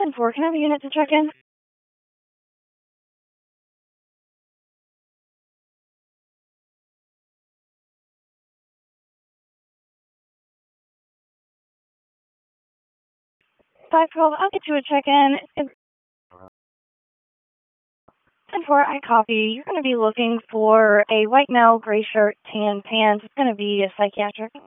10-4, can I have a unit to check in? Five 12, I'll get you a check-in. 10-4, I copy. You're going to be looking for a white male, gray shirt, tan pants. It's going to be a psychiatric.